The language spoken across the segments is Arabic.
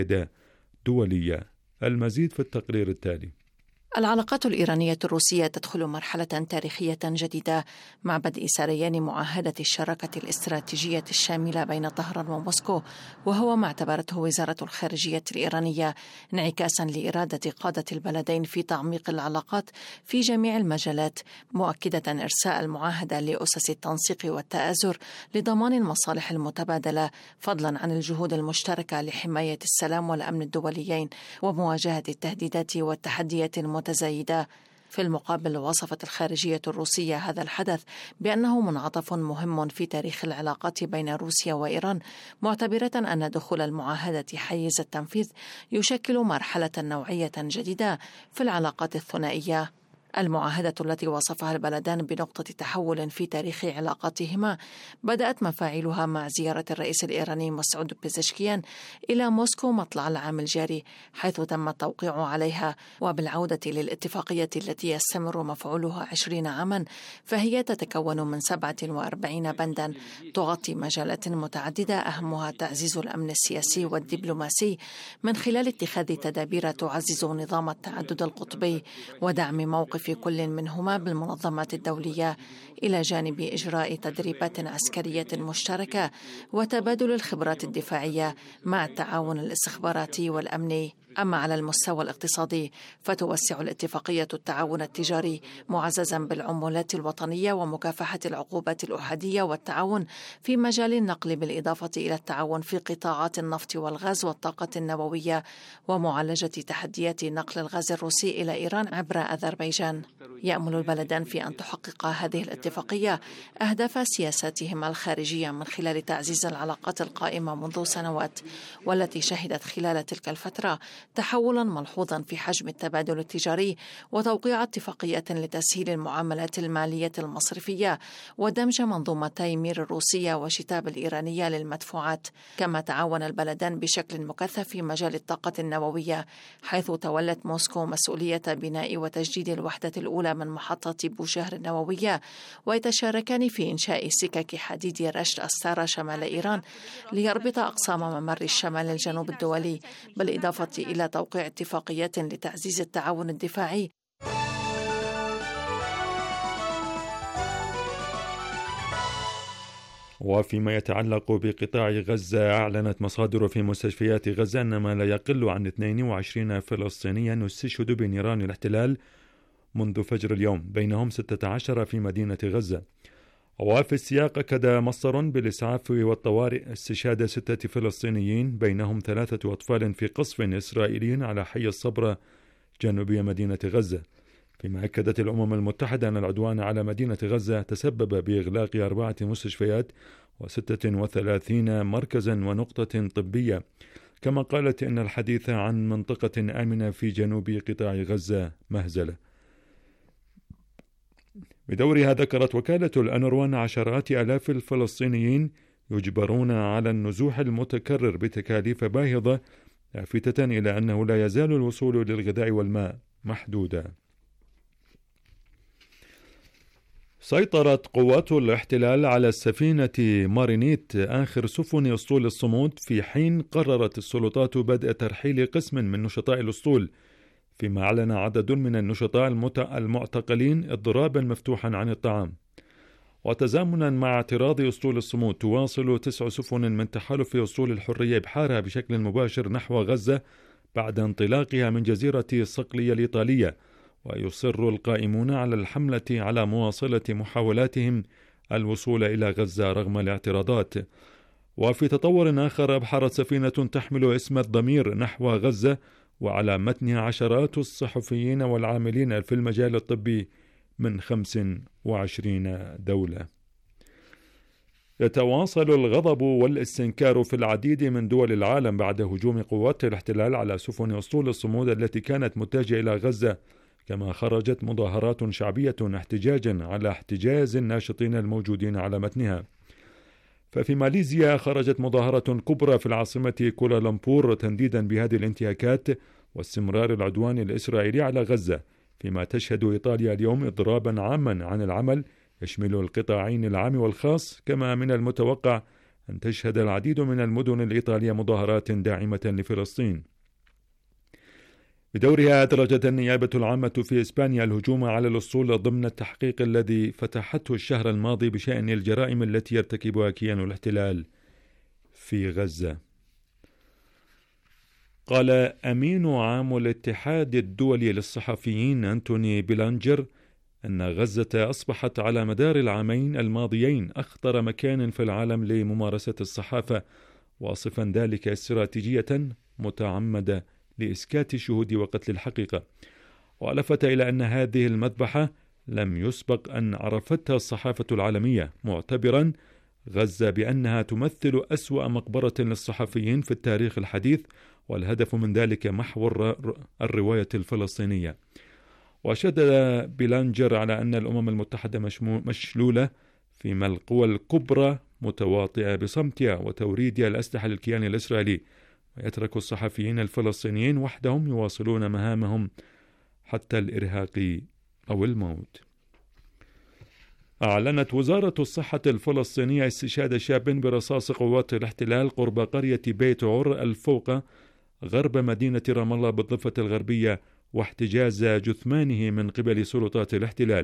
دولية. المزيد في التقرير التالي. العلاقات الإيرانية الروسية تدخل مرحلة تاريخية جديدة مع بدء سريان معاهدة الشراكة الاستراتيجية الشاملة بين طهران وموسكو، وهو ما اعتبرته وزارة الخارجية الإيرانية انعكاسا لإرادة قادة البلدين في تعميق العلاقات في جميع المجالات، مؤكدة إرساء المعاهدة لأسس التنسيق والتآزر لضمان المصالح المتبادلة، فضلا عن الجهود المشتركة لحماية السلام والأمن الدوليين ومواجهة التهديدات والتحديات المتزايدة. في المقابل، وصفت الخارجية الروسية هذا الحدث بأنه منعطف مهم في تاريخ العلاقات بين روسيا وإيران، معتبرة أن دخول المعاهدة حيز التنفيذ يشكل مرحلة نوعية جديدة في العلاقات الثنائية. المعاهدة التي وصفها البلدان بنقطة تحول في تاريخ علاقاتهما بدأت مفاعلها مع زيارة الرئيس الإيراني مسعود بيزشكيان إلى موسكو مطلع العام الجاري، حيث تم التوقيع عليها. وبالعودة للاتفاقية التي يستمر مفعولها 20 عاما، فهي تتكون من 47 بندا تغطي مجالات متعددة، أهمها تعزيز الأمن السياسي والدبلوماسي من خلال اتخاذ تدابير تعزز نظام التعدد القطبي ودعم موقف في كل منهما بالمنظمات الدولية، إلى جانب إجراء تدريبات عسكرية مشتركة وتبادل الخبرات الدفاعية مع التعاون الاستخباراتي والأمني. أما على المستوى الاقتصادي، فتوسع الاتفاقية التعاون التجاري معززا بالعمولات الوطنية ومكافحة العقوبات الأحادية والتعاون في مجال النقل، بالإضافة إلى التعاون في قطاعات النفط والغاز والطاقة النووية ومعالجة تحديات نقل الغاز الروسي إلى إيران عبر أذربيجان. يأمل البلدان في أن تحقق هذه الاتفاقية أهداف سياساتهما الخارجية من خلال تعزيز العلاقات القائمة منذ سنوات، والتي شهدت خلال تلك الفترة تحولا ملحوظا في حجم التبادل التجاري وتوقيع اتفاقية لتسهيل المعاملات المالية المصرفية ودمج منظومتي مير الروسية وشتاب الإيرانية للمدفوعات. كما تعاون البلدان بشكل مكثف في مجال الطاقة النووية، حيث تولت موسكو مسؤولية بناء وتجديد الوحدة الأولى من محطة بوشهر النووية، ويتشاركان في إنشاء سكك حديد رشد أستارا شمال إيران ليربط أقسام ممر الشمال الجنوب الدولي، بالإضافة إلى توقيع اتفاقيات لتعزيز التعاون الدفاعي. وفيما يتعلق بقطاع غزة، أعلنت مصادر في مستشفيات غزة أن ما لا يقل عن 22 فلسطينيا استشهدوا بنيران الاحتلال منذ فجر اليوم، بينهم 16 في مدينة غزة. وفي السياق أكد مصدر بالإسعاف والطوارئ استشهاد 6 فلسطينيين، بينهم 3 أطفال في قصف إسرائيلي على حي الصبرة جنوبي مدينة غزة. فيما أكدت الأمم المتحدة أن العدوان على مدينة غزة تسبب بإغلاق 4 مستشفيات و36 مركزا ونقطة طبية. كما قالت إن الحديث عن منطقة آمنة في جنوب قطاع غزة مهزلة. بدورها ذكرت وكالة الأنروا أن عشرات آلاف الفلسطينيين يجبرون على النزوح المتكرر بتكاليف باهظة، لافتة إلى أنه لا يزال الوصول للغذاء والماء محدودا. سيطرت قوات الاحتلال على السفينة مارينيت آخر سفن أسطول الصمود، في حين قررت السلطات بدء ترحيل قسم من نشطاء الأسطول، فيما أعلن عدد من النشطاء المعتقلين اضرابا مفتوحا عن الطعام. وتزامنا مع اعتراض أسطول الصمود، تواصل 9 سفن من تحالف أسطول الحرية إبحارها بشكل مباشر نحو غزة بعد انطلاقها من جزيرة صقلية الإيطالية، ويصر القائمون على الحملة على مواصلة محاولاتهم الوصول إلى غزة رغم الاعتراضات. وفي تطور آخر، أبحرت سفينة تحمل اسم الضمير نحو غزة، وعلى متنها عشرات الصحفيين والعاملين في المجال الطبي من 25 دولة. يتواصل الغضب والاستنكار في العديد من دول العالم بعد هجوم قوات الاحتلال على سفن أسطول الصمود التي كانت متجهة إلى غزة، كما خرجت مظاهرات شعبية احتجاجا على احتجاز الناشطين الموجودين على متنها. ففي ماليزيا خرجت مظاهرة كبرى في العاصمة كوالالمبور تنديدا بهذه الانتهاكات واستمرار العدوان الإسرائيلي على غزة، فيما تشهد إيطاليا اليوم إضرابا عاما عن العمل يشمل القطاعين العام والخاص. كما من المتوقع أن تشهد العديد من المدن الإيطالية مظاهرات داعمة لفلسطين. بدورها أدرجت النيابة العامة في إسبانيا الهجوم على الأسطول ضمن التحقيق الذي فتحته الشهر الماضي بشأن الجرائم التي يرتكبها كيان الاحتلال في غزة. قال أمين عام الاتحاد الدولي للصحفيين أنتوني بيلانجر أن غزة أصبحت على مدار العامين الماضيين أخطر مكان في العالم لممارسة الصحافة، واصفا ذلك استراتيجية متعمدة لإسكات الشهود وقتل الحقيقة. ولفت إلى أن هذه المذبحة لم يسبق أن عرفتها الصحافة العالمية، معتبرا غزة بأنها تمثل أسوأ مقبرة للصحفيين في التاريخ الحديث، والهدف من ذلك محو الرواية الفلسطينية. وشدد بيلانجر على أن الأمم المتحدة مشلولة، فيما القوى الكبرى متواطئة بصمتها وتوريدها الأسلحة للكيان الإسرائيلي، ويترك الصحفيين الفلسطينيين وحدهم يواصلون مهامهم حتى الإرهاق أو الموت. أعلنت وزارة الصحة الفلسطينية استشهاد شاب برصاص قوات الاحتلال قرب قرية بيت عر الفوقة غرب مدينة رام الله بالضفة الغربية، واحتجاز جثمانه من قبل سلطات الاحتلال.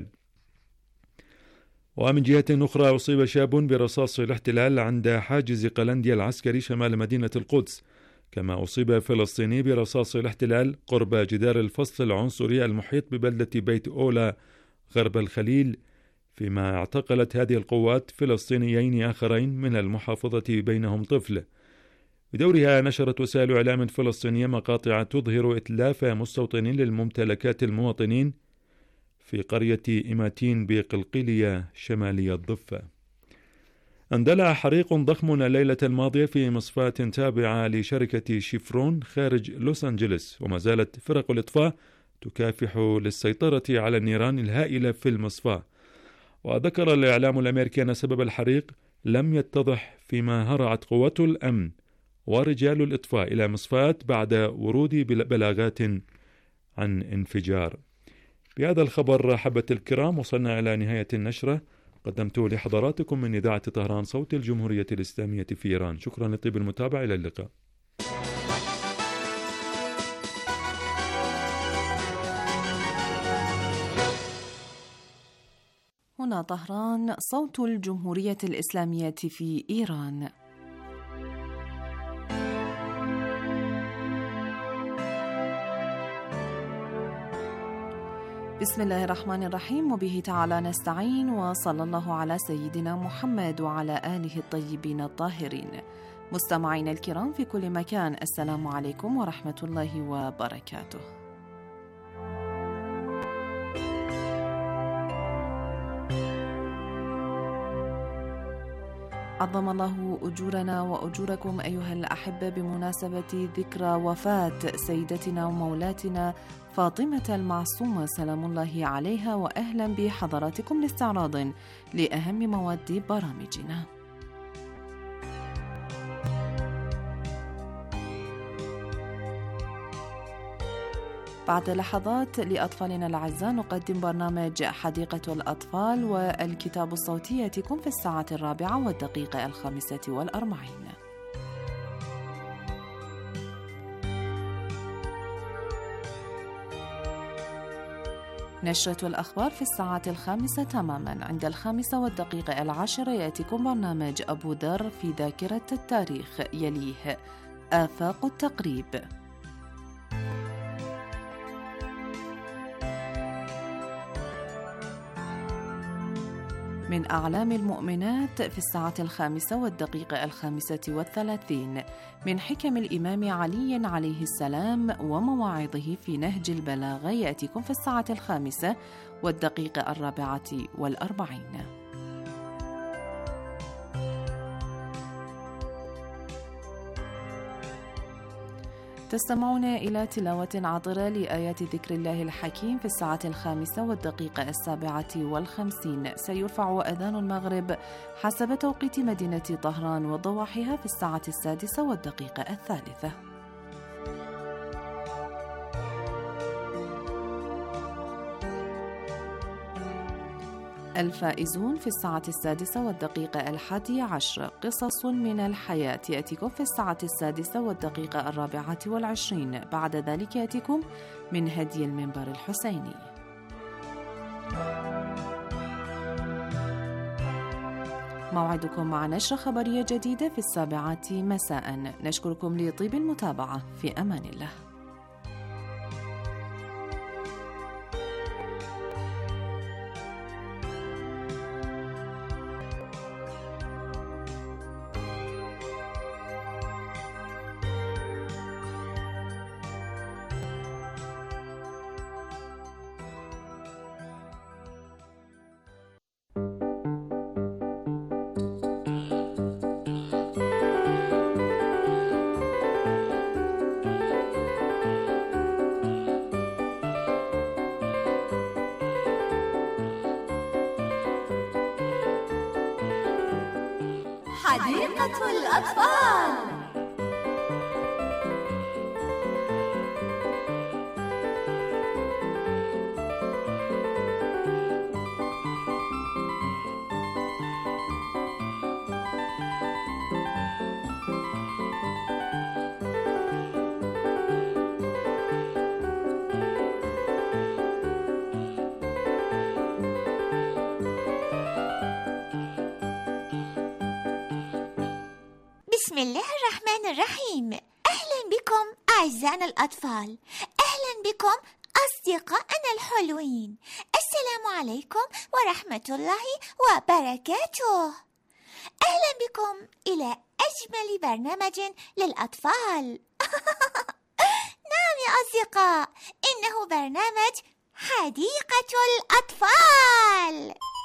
ومن جهة أخرى أصيب شاب برصاص الاحتلال عند حاجز قلنديا العسكري شمال مدينة القدس، كما أصيب فلسطيني برصاص الاحتلال قرب جدار الفصل العنصري المحيط ببلدة بيت أولا غرب الخليل، فيما اعتقلت هذه القوات فلسطينيين آخرين من المحافظة بينهم طفل. بدورها نشرت وسائل إعلام فلسطينية مقاطع تظهر إتلاف مستوطنين للممتلكات المواطنين في قرية إيماتين بقلقيلية شمالي الضفة. اندلع حريق ضخم الليلة الماضية في مصفاة تابعة لشركة شيفرون خارج لوس أنجلس، وما زالت فرق الإطفاء تكافح للسيطرة على النيران الهائلة في المصفاة. وذكر الإعلام الأمريكي أن سبب الحريق لم يتضح، فيما هرعت قوات الأمن ورجال الإطفاء إلى مصفاة بعد ورود بلاغات عن انفجار. بهذا الخبر حبة الكرام وصلنا إلى نهاية النشرة قدمته لحضراتكم من إذاعة طهران صوت الجمهورية الإسلامية في إيران. شكرا لطيب المتابعة، إلى اللقاء. هنا طهران صوت الجمهورية الإسلامية في إيران. بسم الله الرحمن الرحيم، وبه تعالى نستعين، وصلى الله على سيدنا محمد وعلى آله الطيبين الطاهرين. مستمعين الكرام في كل مكان، السلام عليكم ورحمة الله وبركاته. عظم الله أجورنا وأجوركم أيها الأحبة بمناسبة ذكرى وفاة سيدتنا ومولاتنا فاطمة المعصومة سلام الله عليها، وأهلا بحضراتكم لاستعراض لأهم مواد برامجنا. بعد لحظات لأطفالنا الأعزاء نقدم برنامج حديقة الأطفال، والكتاب الصوتي يأتيكم في 4:05. نشرة الأخبار في 5:00 تماما. عند 5:10 يأتيكم برنامج أبو ذر في ذاكرة التاريخ، يليه آفاق التقريب. من أعلام المؤمنات في 5:35. من حكم الإمام علي عليه السلام ومواعظه في نهج البلاغة يأتيكم في 5:44. تستمعون إلى تلاوة عطرة لآيات ذكر الله الحكيم في 5:57. سيرفع أذان المغرب حسب توقيت مدينة طهران وضواحيها في 6:03. الفائزون في 6:11 قصص من الحياة يأتيكم في 6:24. بعد ذلك يأتيكم من هدي المنبر الحسيني. موعدكم مع نشرة خبرية جديدة في 7 مساء. نشكركم لطيب المتابعة. في أمان الله. حديقة الأطفال. بسم الله الرحمن الرحيم. أهلا بكم أعزائنا الأطفال، أهلا بكم أصدقائنا الحلوين. السلام عليكم ورحمة الله وبركاته. أهلا بكم إلى أجمل برنامج للأطفال. نعم يا أصدقاء، إنه برنامج حديقة الأطفال.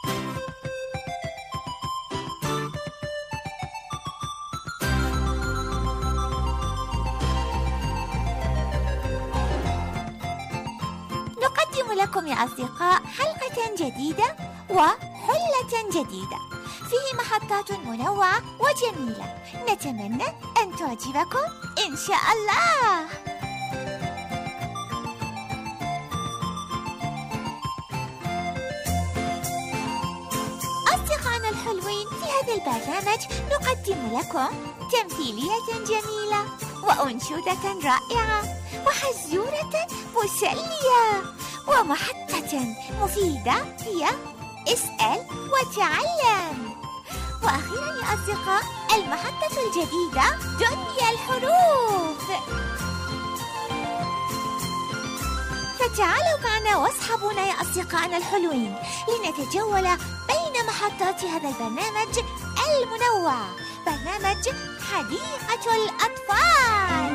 نقدم لكم يا أصدقاء حلقة جديدة وحلة جديدة فيه محطات منوعة وجميلة، نتمنى أن تعجبكم إن شاء الله. أصدقائنا الحلوين، في هذا البرنامج نقدم لكم تمثيلية جميلة وأنشودة رائعة وحزورة مسلية ومحطة مفيدة هي اسأل وتعلم. وأخيرا يا أصدقاء، المحطة الجديدة دنيا الحروف. فتعالوا معنا واصحبونا يا أصدقائنا الحلوين لنتجول بين محطات هذا البرنامج المنوع، برنامج حديقة الأطفال.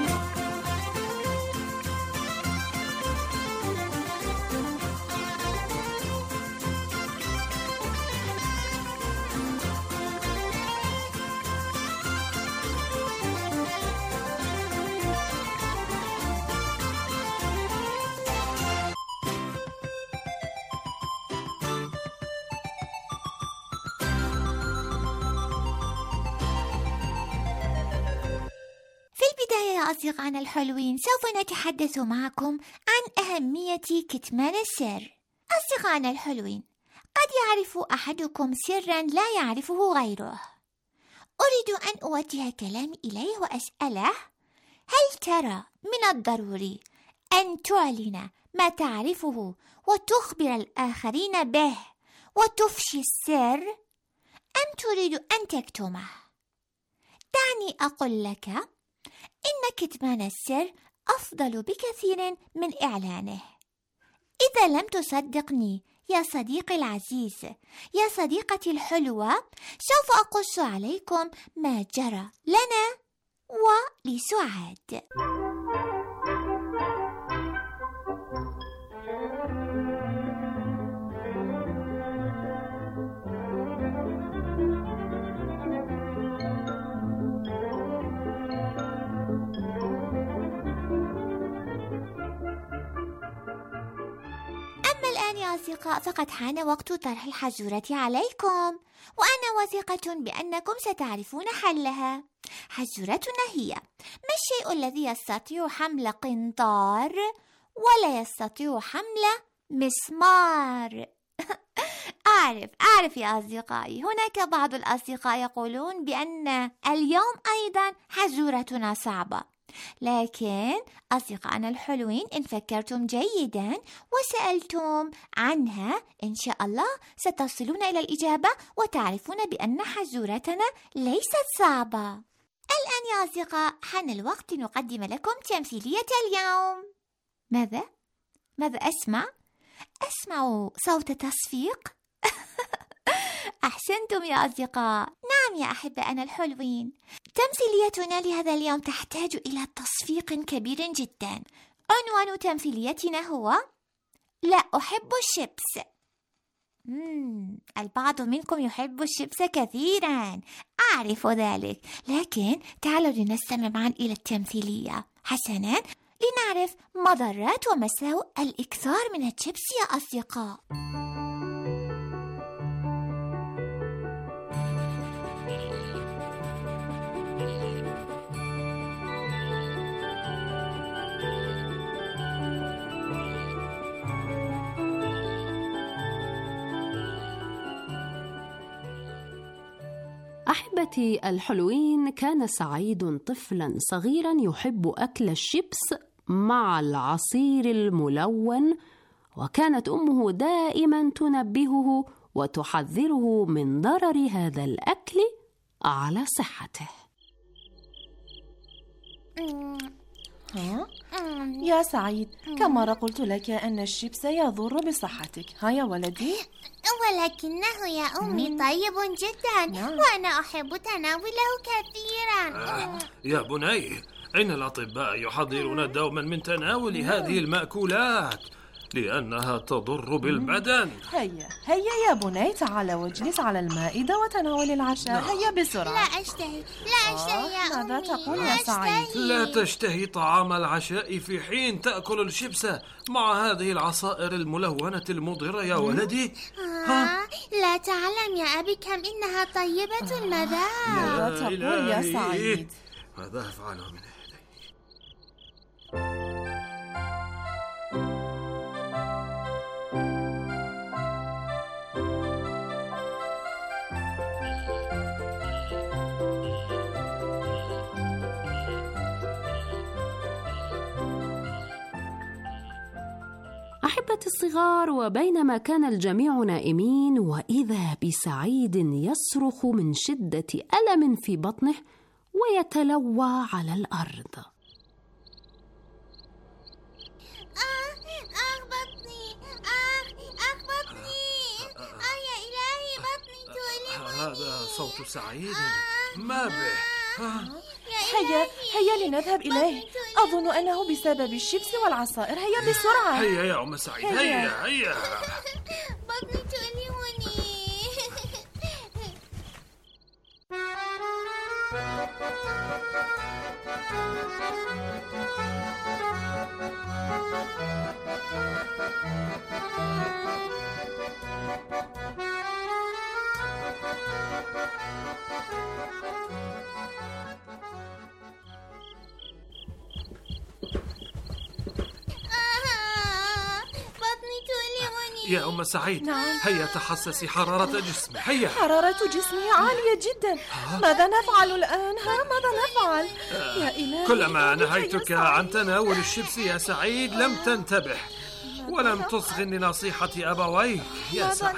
يا أصدقائنا الحلوين، سوف نتحدث معكم عن أهمية كتمان السر. أصدقائنا الحلوين، قد يعرف أحدكم سرا لا يعرفه غيره. أريد أن أوجه كلامي إليه وأسأله: هل ترى من الضروري أن تعلن ما تعرفه وتخبر الآخرين به وتفشي السر، أم تريد أن تكتمه؟ دعني أقول لك إن كتمان السر أفضل بكثير من إعلانه. إذا لم تصدقني يا صديقي العزيز، يا صديقتي الحلوة، سوف أقص عليكم ما جرى لنا ولسعاد. يا أصدقاء، فقد حان وقت طرح الحزورة عليكم، وأنا واثقة بأنكم ستعرفون حلها. حزورتنا هي: ما الشيء الذي يستطيع حمل قنطار ولا يستطيع حمل مسمار؟ أعرف يا أصدقائي، هناك بعض الأصدقاء يقولون بأن اليوم أيضا حزورتنا صعبة، لكن أصدقائنا الحلوين إن فكرتم جيدا وسألتم عنها إن شاء الله ستصلون إلى الإجابة وتعرفون بأن حزورتنا ليست صعبة. الآن يا أصدقاء حان الوقت نقدم لكم تمثيلية اليوم. ماذا أسمع؟ أسمع صوت تصفيق؟ أحسنتم يا أصدقاء. نعم يا أحبائنا الحلوين، تمثيليتنا لهذا اليوم تحتاج إلى تصفيق كبير جدا. عنوان تمثيليتنا هو لا أحب الشيبس. البعض منكم يحب الشيبس كثيرا، أعرف ذلك، لكن تعالوا لنستمع معا إلى التمثيلية. حسنا، لنعرف مضرات ومساوئ الإكثار من الشيبس يا أصدقاء. أحبتي الحلوين، كان سعيد طفلا صغيرا يحب أكل الشيبس مع العصير الملون، وكانت أمه دائما تنبهه وتحذره من ضرر هذا الأكل على صحته. يا سعيد، كم مرة قلت لك أن الشيبس يضر بصحتك؟ ها يا ولدي؟ ولكنه يا أمي طيب جدا، وأنا أحب تناوله كثيرا. يا بني، إن الأطباء يحذرون دوما من تناول هذه المأكولات لأنها تضر بالبدن. هيا يا بني، تعال واجلس على المائدة وتناول العشاء. هيا بسرعة. لا أشتهي يا أمي. ماذا تقول يا سعيد؟ لا تشتهي طعام العشاء في حين تأكل الشيبس مع هذه العصائر الملونة المضرة يا ولدي. لا تعلم يا أبي كم إنها طيبة المذاق. ماذا تقول يا سعيد؟ ماذا أفعل من يدي؟ أحبتي الصغار، وبينما كان الجميع نائمين، وإذا بسعيد يصرخ من شدة ألم في بطنه ويتلوى على الأرض. بطني، يا إلهي، بطني تؤلمني. هذا صوت سعيد، ما به؟ هيا لنذهب إليه. أظن أنه بسبب الشيبس والعصائر. هيا بسرعة. هيا يا أم سعيد، هيا. بطني تؤلمني. يا أم سعيد، هيا تحسسي حرارة جسمي. هيا. حرارة جسمي عالية جدا. ماذا نفعل الآن؟ ماذا نفعل؟ يا إلهي، كلما نهيتك عن تناول الشيبس يا سعيد لم تنتبه ولم تصغ لنصيحة أبويك يا سعيد.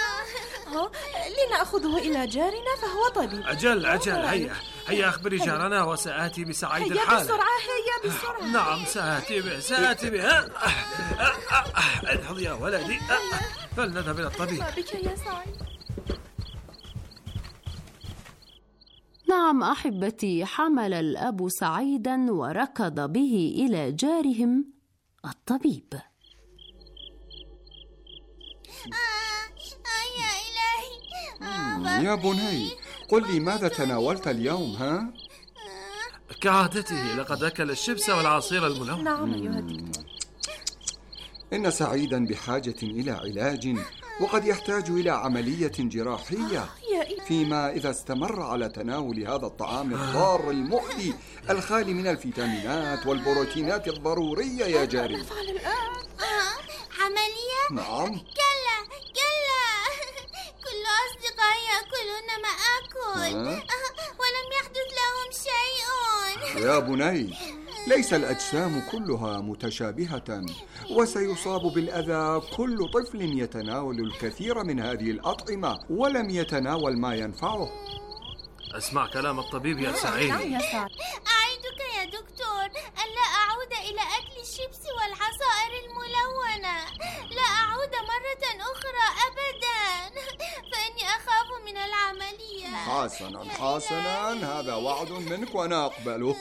لنأخذه إلى جارنا فهو طبيب. أجل. هيا أخبري جارنا وسآتي بسعيد الحالة. هيا بسرعة. نعم، سآتي به. انهض يا ولدي، فلنذهب إلى الطبيب. ما بك يا سعيد؟ نعم أحبتي، حمل الأب سعيدا وركض به إلى جارهم الطبيب. يا إلهي. يا بني، قل لي ماذا تناولت اليوم؟ كعادته لقد أكل الشيبس والعصير الملون. نعم أيها الدكتور. إن سعيدا بحاجة إلى علاج، وقد يحتاج إلى عملية جراحية، فيما إذا استمر على تناول هذا الطعام الضار المؤذي الخالي من الفيتامينات والبروتينات الضرورية يا جاري. عملية؟ نعم. كلا يقولون ما آكل ولم يحدث لهم شيء. يا بني، ليس الأجسام كلها متشابهة، وسيصاب بالأذى كل طفل يتناول الكثير من هذه الأطعمة ولم يتناول ما ينفعه. اسمع كلام الطبيب يا سعيد. أعدك يا دكتور ألا أعود إلى أكل الشيبس والعصائر الملونة. لا أعود مرة أخرى أبدا، فإني أخاف من العملية. حسنا، هذا وعد منك وأنا أقبله.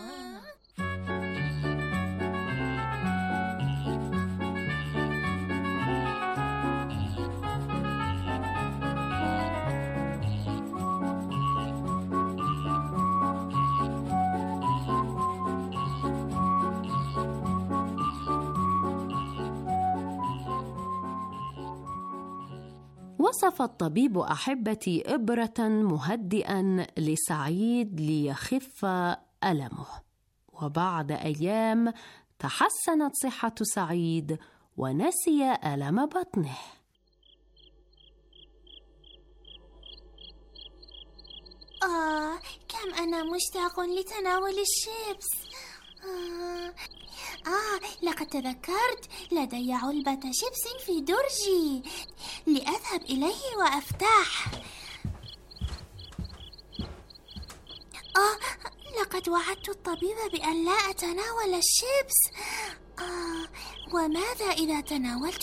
وصف الطبيب أحبتي إبرة مهدئا لسعيد ليخف ألمه، وبعد أيام تحسنت صحة سعيد ونسي ألم بطنه. كم أنا مشتاق لتناول الشيبس. لقد تذكرت، لدي علبة شيبس في درجي، لأذهب إليه وأفتح. لقد وعدت الطبيب بأن لا أتناول الشيبس. وماذا إذا تناولت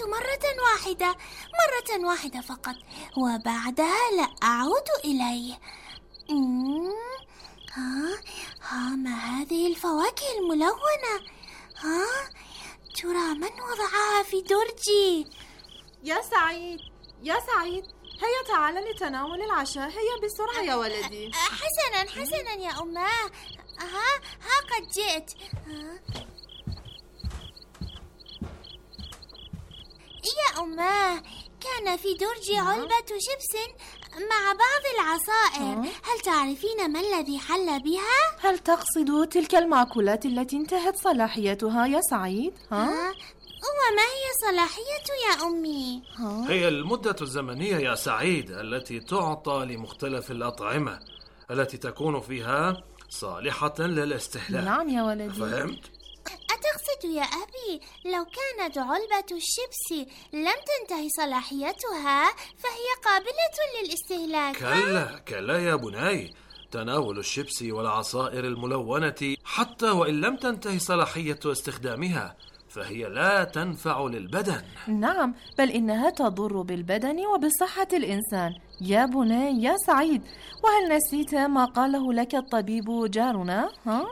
مرة واحدة فقط، وبعدها لا أعود إليه؟ ما هذه الفواكه الملونة؟ ترى من وضعها في درجي؟ يا سعيد، هيا تعال لتناول العشاء. هيا بسرعة يا ولدي. حسنا يا أماه. قد جئت. يا أماه، كان في درجي علبة شيبس مع بعض العصائر. هل تعرفين ما الذي حل بها؟ هل تقصد تلك المأكولات التي انتهت صلاحيتها يا سعيد؟ وما هي صلاحية يا أمي؟ هي المدة الزمنية يا سعيد التي تعطى لمختلف الأطعمة التي تكون فيها صالحة للاستهلاك. نعم يا ولدي. فهمت؟ أتقصد يا أبي لو كانت علبة الشيبس لم تنتهي صلاحيتها فهي قابلة للاستهلاك؟ كلا يا بني، تناول الشيبس والعصائر الملونة حتى وإن لم تنتهي صلاحية استخدامها فهي لا تنفع للبدن. نعم، بل إنها تضر بالبدن وبصحة الإنسان. يا بني يا سعيد، وهل نسيت ما قاله لك الطبيب جارنا؟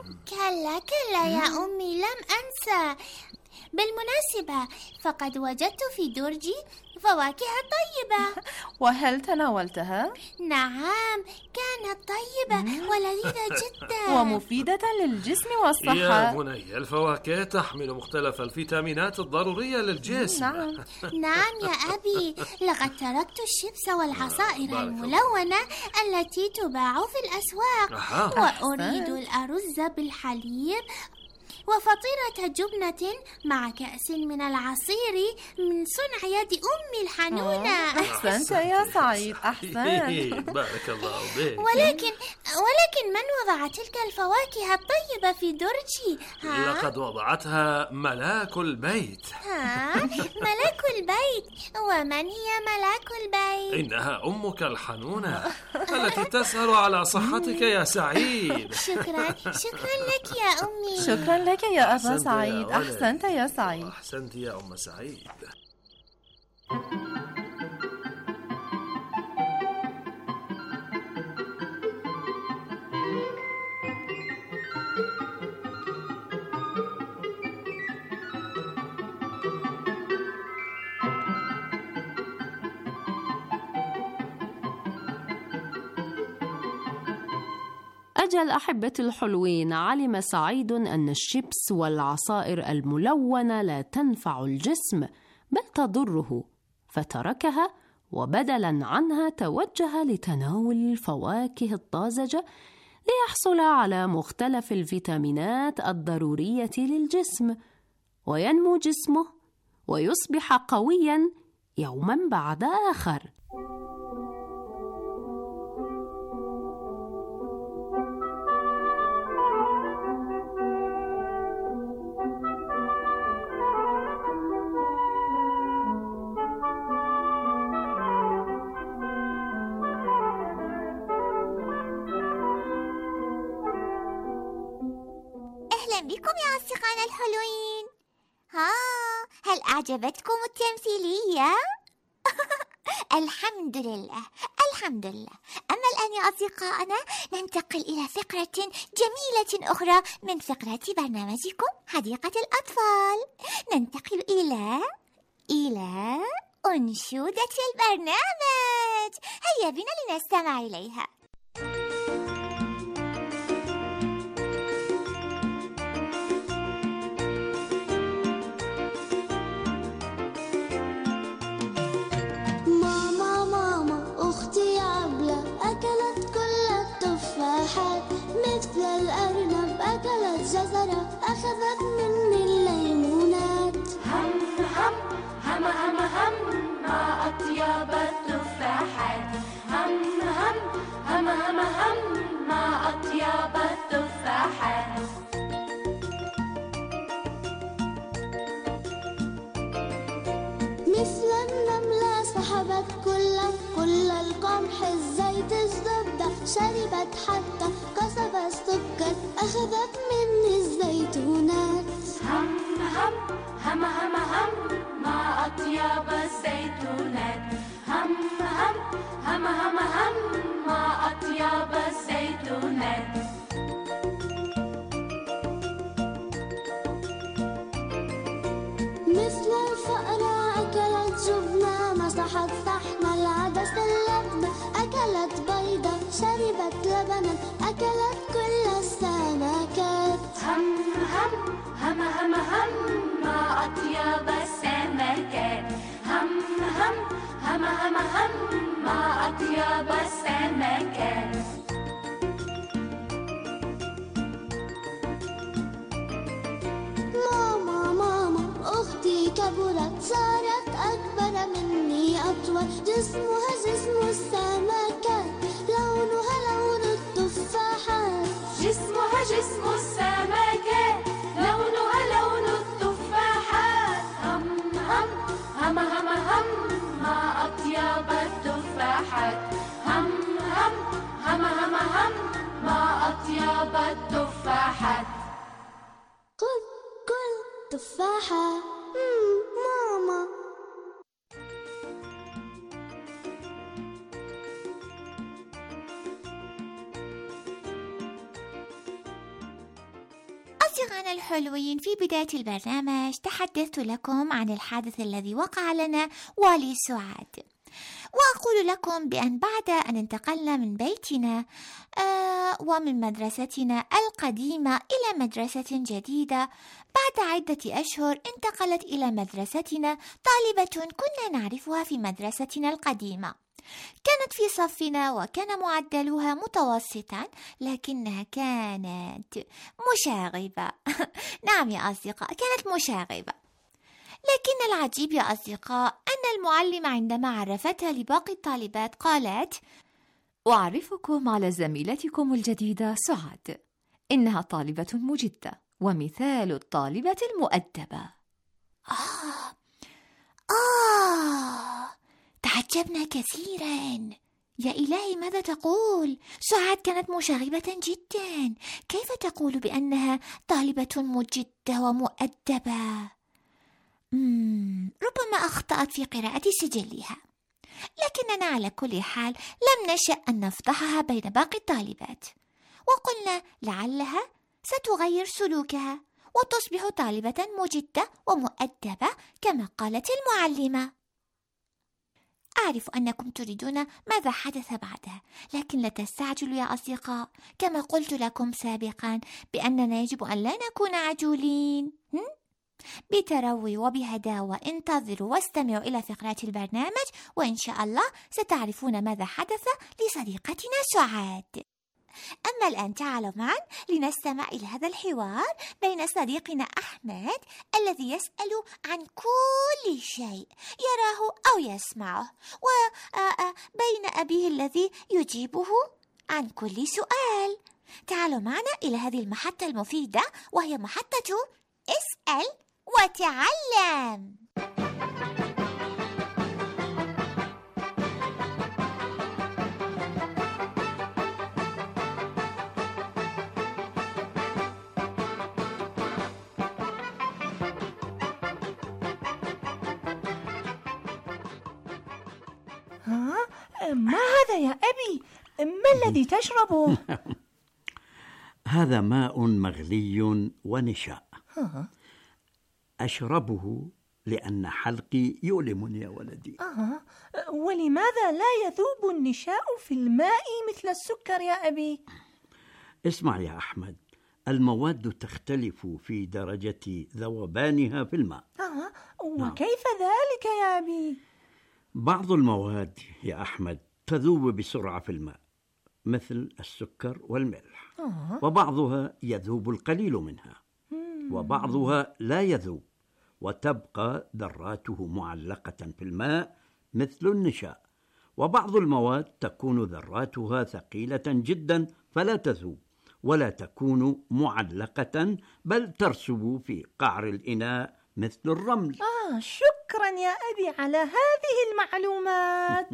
كلا يا أمي، لم أنسى. بالمناسبة فقد وجدت في درجي فواكه طيبة. وهل تناولتها؟ نعم، كانت طيبة ولذيذة جدا ومفيدة للجسم والصحة. يا بني، الفواكه تحمل مختلف الفيتامينات الضرورية للجسم. نعم يا أبي، لقد تركت الشيبس والعصائر الملونة التي تباع في الأسواق، وأريد الأرز بالحليب وفطيرة جبنة مع كأس من العصير من صنع يد أمي الحنونة. أحسنت يا سعيد، أحسنت. بارك الله بك. ولكن من وضع تلك الفواكه الطيبة في درجي؟ لقد وضعتها ملاك البيت. ملاك البيت؟ ومن هي ملاك البيت؟ إنها أمك الحنونة التي تسهر على صحتك يا سعيد. شكرا لك يا أمي. شكرا لك يا أبا سعيد. أحسنت يا سعيد. أحسنت يا أم سعيد. أجل أحبتي الحلوين، علم سعيد أن الشيبس والعصائر الملونة لا تنفع الجسم بل تضره، فتركها وبدلا عنها توجه لتناول الفواكه الطازجة ليحصل على مختلف الفيتامينات الضرورية للجسم، وينمو جسمه ويصبح قويا يوما بعد آخر. لكم يا أصدقائنا الحلوين؟ هل أعجبتكم التمثيلية؟ الحمد لله الحمد لله. أما الآن يا أصدقائنا ننتقل إلى فقرة جميلة أخرى من فقرات برنامجكم حديقة الأطفال. ننتقل إلى أنشودة البرنامج. هيا بنا لنستمع إليها. مثل الأرنب أكلت جزرة أخذت مني الليمونات. هم هم هم هم هم ما أطيب التفاحات. هم هم هم هم هم ما أطيب التفاحات. مثل النملة سحبت كل القمح الزيت الزبدة شربت حتى قصب السكر أخذت مني الزيتونات. هم هم هم هم هم ما أطيب الزيتونات. هم هم هم هم هم ما أطيب الزيتونات. مثل الفأرة أكلت جبنة مسحت صحن العدس اللبنة أكلت بيضة شربت لبنا أكلت كل السمكات. هم هم هم هم هم ما أطيب السمكات. هم هم هم هم هم ما أطيب السمكات. أختي كبرت صارت أكبر مني أطول جسمها جسم السمكات لونها لون التفاحات. جسمها جسم السمكات لونها لون التفاحات. هم هم هم هم هم ما أطيب التفاحات. هم هم هم هم هم ما أطيب التفاحات. كل تفاحة ماما. أصدقائنا الحلوين، في بداية البرنامج تحدثت لكم عن الحادث الذي وقع لنا ولسعاد، وأقول لكم بأن بعد أن انتقلنا من بيتنا ومن مدرستنا القديمة إلى مدرسة جديدة، بعد عدة أشهر انتقلت إلى مدرستنا طالبة كنا نعرفها في مدرستنا القديمة. كانت في صفنا وكان معدلها متوسطا، لكنها كانت مشاغبة. نعم يا أصدقاء، كانت مشاغبة. لكن العجيب يا أصدقاء أن المعلمة عندما عرفتها لباقي الطالبات قالت: أعرفكم على زميلتكم الجديدة سعاد، إنها طالبة مجدة ومثال الطالبة المؤدبة. تعجبنا كثيرا. يا إلهي، ماذا تقول؟ سعاد كانت مشاغبة جدا، كيف تقول بأنها طالبة مجدة ومؤدبة؟ ربما أخطأت في قراءة سجلها، لكننا على كل حال لم نشأ أن نفضحها بين باقي الطالبات، وقلنا لعلها ستغير سلوكها وتصبح طالبة مجدة ومؤدبة كما قالت المعلمة. أعرف أنكم تريدون ماذا حدث بعدها، لكن لا تستعجلوا يا أصدقاء. كما قلت لكم سابقا بأننا يجب أن لا نكون عجولين. بتروي وبهداوة انتظروا واستمعوا إلى فقرات البرنامج، وإن شاء الله ستعرفون ماذا حدث لصديقتنا سعاد. أما الآن تعالوا معا لنستمع إلى هذا الحوار بين صديقنا أحمد الذي يسأل عن كل شيء يراه أو يسمعه، وبين أبيه الذي يجيبه عن كل سؤال. تعالوا معنا إلى هذه المحطة المفيدة، وهي محطة اسأل وتعلم. ما هذا يا أبي؟ ما الذي تشربه؟ هذا ماء مغلي ونشاء. أشربه لأن حلقي يؤلمني يا ولدي. ولماذا لا يذوب النشاء في الماء مثل السكر يا أبي؟ اسمع يا أحمد، المواد تختلف في درجة ذوبانها في الماء. وكيف ذلك يا أبي؟ بعض المواد يا أحمد تذوب بسرعة في الماء مثل السكر والملح، وبعضها يذوب القليل منها، وبعضها لا يذوب وتبقى ذراته معلقة في الماء مثل النشاء، وبعض المواد تكون ذراتها ثقيلة جدا فلا تذوب ولا تكون معلقة بل ترسب في قعر الإناء مثل الرمل. شكرا يا أبي على هذه المعلومات.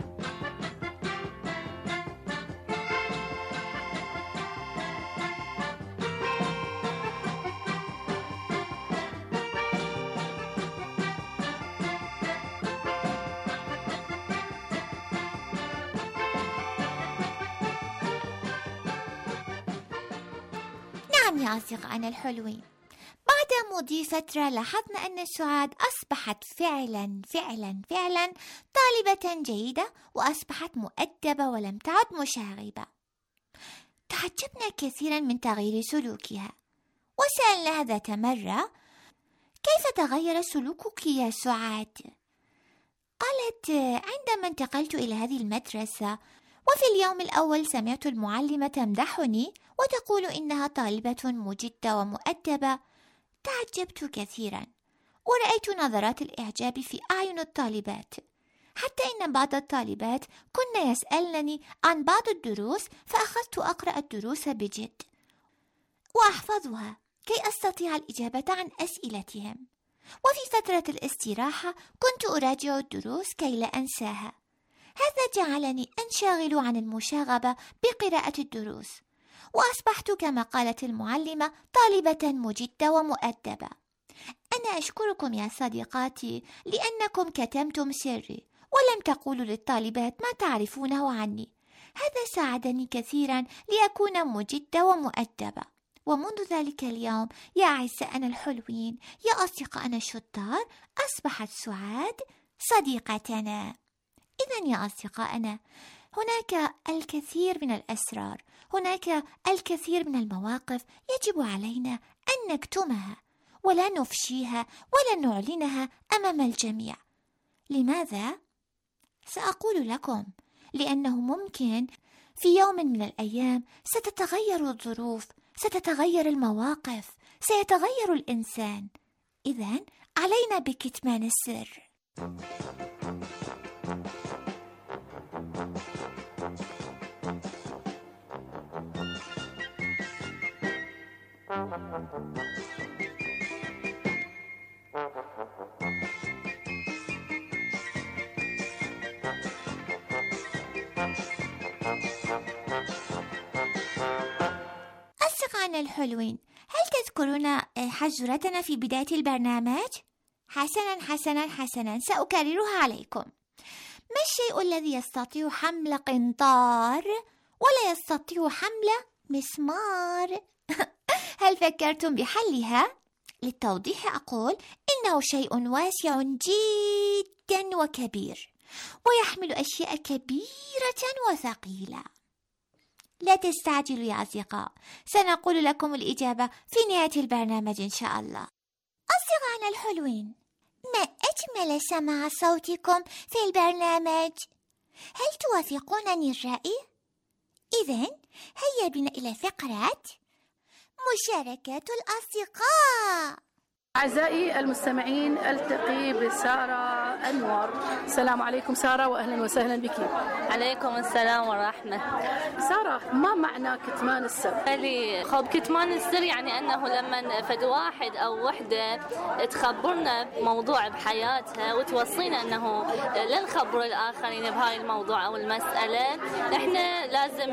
نعم يا أصدقائنا الحلوين، بعد مضي فترة لاحظنا أن سعاد أصبحت فعلا طالبة جيدة، وأصبحت مؤدبة ولم تعد مشاغبة. تعجبنا كثيرا من تغيير سلوكها، وسألناها ذات مرة: كيف تغير سلوكك يا سعاد؟ قالت: عندما انتقلت إلى هذه المدرسة وفي اليوم الأول سمعت المعلمة تمدحني وتقول إنها طالبة مجدة ومؤدبة، تعجبت كثيرا ورأيت نظرات الإعجاب في أعين الطالبات، حتى إن بعض الطالبات كن يسألنني عن بعض الدروس، فأخذت أقرأ الدروس بجد وأحفظها كي أستطيع الإجابة عن أسئلتهم. وفي فترة الاستراحة كنت أراجع الدروس كي لا أنساها. هذا جعلني أنشغل عن المشاغبة بقراءة الدروس، وأصبحت كما قالت المعلمة طالبة مجدة ومؤدبة. أنا أشكركم يا صديقاتي لأنكم كتمتم سري ولم تقولوا للطالبات ما تعرفونه عني. هذا ساعدني كثيرا لأكون مجدة ومؤدبة، ومنذ ذلك اليوم يا أعزائنا الحلوين، يا أصدقائنا الشطار، أصبحت سعاد صديقتنا. إذن يا أصدقائنا، هناك الكثير من الأسرار، هناك الكثير من المواقف يجب علينا أن نكتمها ولا نفشيها ولا نعلنها أمام الجميع. لماذا؟ سأقول لكم، لأنه ممكن في يوم من الأيام ستتغير الظروف، ستتغير المواقف، سيتغير الإنسان. إذن علينا بكتمان السر. أصدقائنا الحلوين، هل تذكرون حزرتنا في بداية البرنامج؟ حسنا، سأكررها عليكم. ما الشيء الذي يستطيع حمل قنطار ولا يستطيع حمل مسمار؟ هل فكرتم بحلها؟ للتوضيح أقول إنه شيء واسع جدا وكبير، ويحمل أشياء كبيرة وثقيلة. لا تستعجلوا يا أصدقاء، سنقول لكم الإجابة في نهاية البرنامج إن شاء الله. أصدقائنا الحلوين، ما أجمل سماع صوتكم في البرنامج. هل توافقونني الرأي؟ إذن هيا بنا إلى فقرة مشاركة الأصدقاء. أعزائي المستمعين، ألتقي بسارة أنور. السلام عليكم سارة، وأهلا وسهلا بك. عليكم السلام ورحمة. سارة، ما معنى كتمان السر؟ كتمان السر يعني أنه لما فد واحد أو وحدة تخبرنا موضوع بحياتها وتوصينا أنه لا نخبر الآخرين بهاي الموضوع أو المسألة، نحن لازم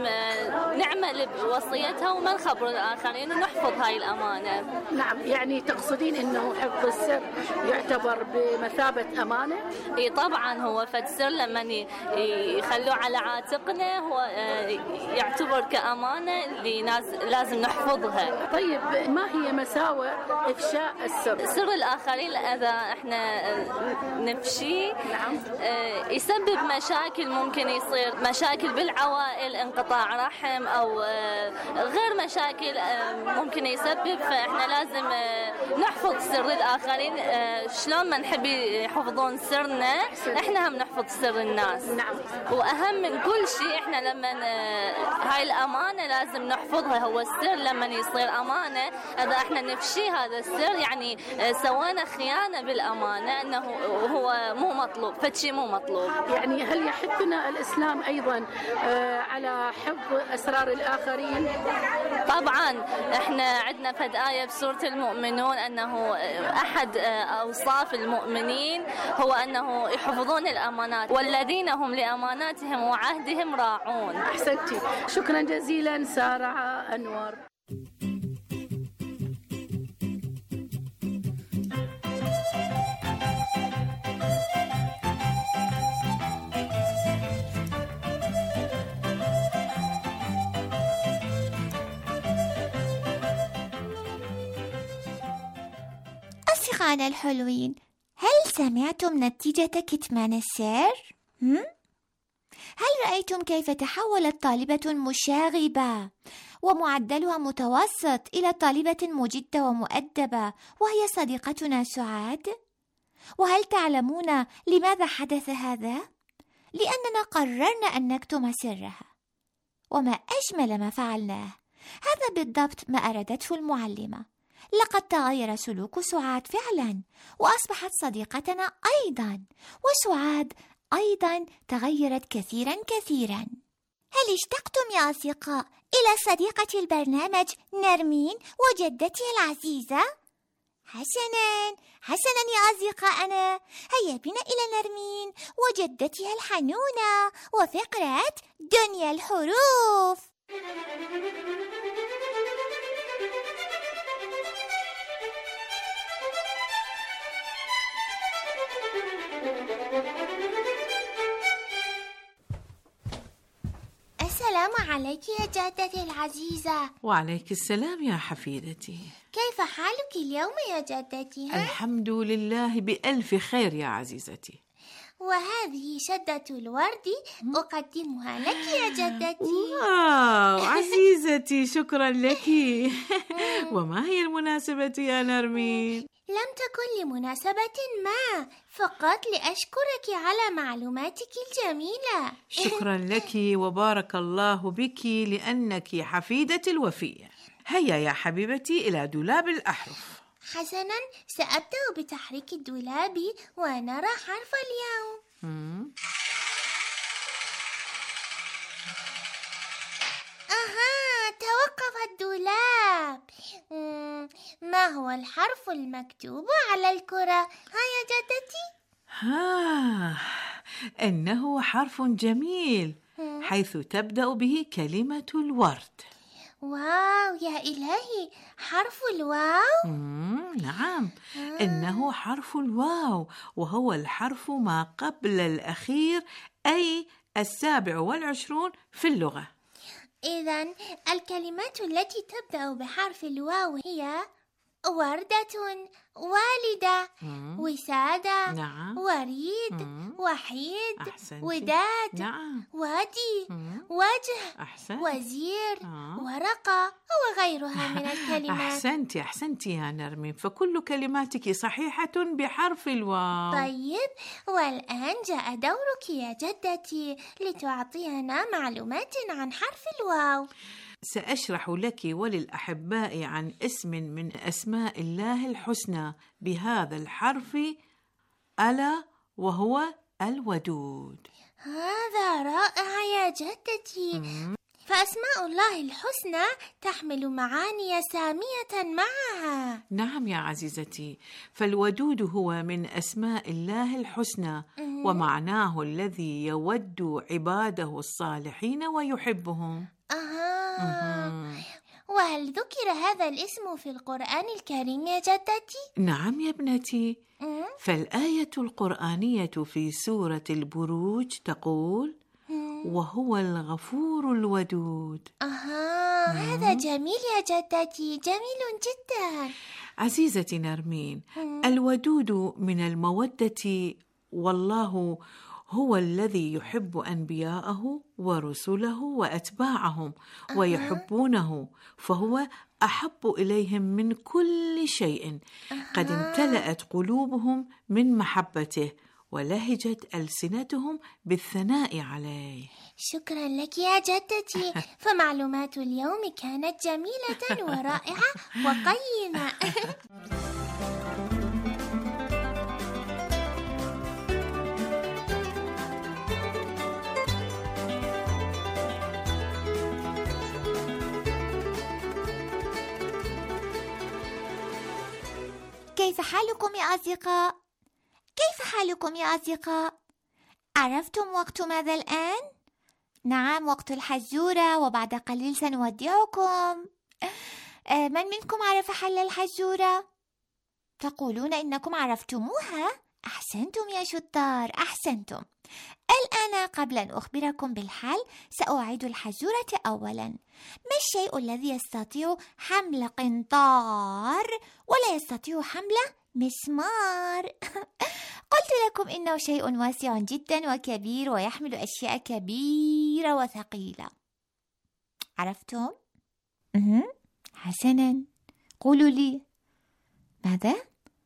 نعمل بوصيتها وما نخبر الآخرين ونحفظ هاي الأمانة. نعم، يعني تقصدين أن أنه حفظ السر يعتبر بمثابة أمانة؟ اي طبعا، هو فد سر لما يخلوه على عاتقنا هو يعتبر كأمانة اللي لازم نحفظها. طيب ما هي مساوئ إفشاء السر؟ سر الآخرين إذا احنا نفشيه يسبب مشاكل، ممكن يصير مشاكل بالعوائل، انقطاع رحم أو غير مشاكل ممكن يسبب. فاحنا لازم نحفظ سر الآخرين. شلون ما نحب يحفظون سرنا احنا هم نحفظ سر الناس. نعم. وأهم من كل شيء احنا لما هاي الأمانة لازم نحفظها. هو السر لما يصير أمانة إذا احنا نفشي هذا السر يعني سوينا خيانة بالأمانة، أنه هو مو مطلوب، فشي مو مطلوب. يعني هل يحثنا الإسلام أيضا على حفظ أسرار الآخرين؟ طبعا احنا عندنا فد آية بسورة المؤمنون أنه أحد أوصاف المؤمنين هو أنه يحفظون الأمانات والذين هم لأماناتهم وعهدهم راعون. أحسنتي، شكرا جزيلا سارة أنور. أصدقائنا الحلوين، هل سمعتم نتيجة كتمان السر؟ هل رأيتم كيف تحولت طالبة مشاغبة ومعدلها متوسط إلى طالبة مجدة ومؤدبة وهي صديقتنا سعاد؟ وهل تعلمون لماذا حدث هذا؟ لأننا قررنا أن نكتم سرها، وما أجمل ما فعلناه. هذا بالضبط ما أرادته المعلمة. لقد تغير سلوك سعاد فعلا وأصبحت صديقتنا أيضا، وسعاد أيضا تغيرت كثيرا. هل اشتقتم يا أصدقاء إلى صديقة البرنامج نرمين وجدتي العزيزة؟ حسنا يا أصدقائنا، هيا بنا إلى نرمين وجدتها الحنونة وفقرة دنيا الحروف. السلام عليك يا جدتي العزيزة. وعليك السلام يا حفيدتي. كيف حالك اليوم يا جدتي؟ الحمد لله بألف خير يا عزيزتي. وهذه شدة الورد أقدمها لك يا جدتي. واو عزيزتي، شكرا لك. وما هي المناسبة يا نرمين؟ لم تكن لمناسبة ما، فقط لأشكرك على معلوماتك الجميلة. شكرا لك وبارك الله بك لأنك حفيدتي الوفية. هيا يا حبيبتي إلى دولاب الأحرف. حسنا، سأبدأ بتحريك الدولاب ونرى حرف اليوم. توقف الدولاب. ما هو الحرف المكتوب على الكرة؟ يا جدتي؟ إنه حرف جميل حيث تبدأ به كلمة الورد. واو يا إلهي، حرف الواو؟ نعم، إنه حرف الواو، وهو الحرف ما قبل الأخير، أي 27 في اللغة. إذن الكلمات التي تبدأ بحرف الواو هي وردة، والدة، وسادة، نعم. وريد، وحيد، أحسنتي. وداد، نعم. وادي، وجه، أحسنت. وزير، ورقة وغيرها من الكلمات. أحسنتي يا نرمين، فكل كلماتك صحيحة بحرف الواو. طيب، والآن جاء دورك يا جدتي لتعطينا معلومات عن حرف الواو. سأشرح لك وللأحباء عن اسم من أسماء الله الحسنى بهذا الحرف، ألا وهو الودود. هذا رائع يا جدتي. فأسماء الله الحسنى تحمل معاني سامية معها. نعم يا عزيزتي، فالودود هو من أسماء الله الحسنى، ومعناه الذي يود عباده الصالحين ويحبهم. وهل ذكر هذا الاسم في القرآن الكريم يا جدتي؟ نعم يا ابنتي، فالآية القرآنية في سورة البروج تقول: وهو الغفور الودود. هذا جميل يا جدتي، جميل جدا. عزيزتي نرمين، الودود من المودة، والله هو الذي يحب أنبياءه ورسله وأتباعهم ويحبونه، فهو أحب إليهم من كل شيء. قد امتلأت قلوبهم من محبته ولهجت ألسنتهم بالثناء عليه. شكرا لك يا جدتي، فمعلومات اليوم كانت جميلة ورائعة وقيمة. كيف حالكم يا أصدقاء؟ كيف حالكم يا أصدقاء؟ عرفتم وقت ماذا الآن؟ نعم، وقت الحزورة، وبعد قليل سنودعكم. من منكم عرف حل الحزورة؟ تقولون إنكم عرفتموها؟ أحسنتم يا شطار، أحسنتم. الآن قبل أن أخبركم بالحل سأعيد الحزورة أولا. ما الشيء الذي يستطيع حمل قنطار ولا يستطيع حمل مسمار؟ قلت لكم إنه شيء واسع جدا وكبير ويحمل أشياء كبيرة وثقيلة. عرفتم؟ حسنا، قولوا لي ماذا؟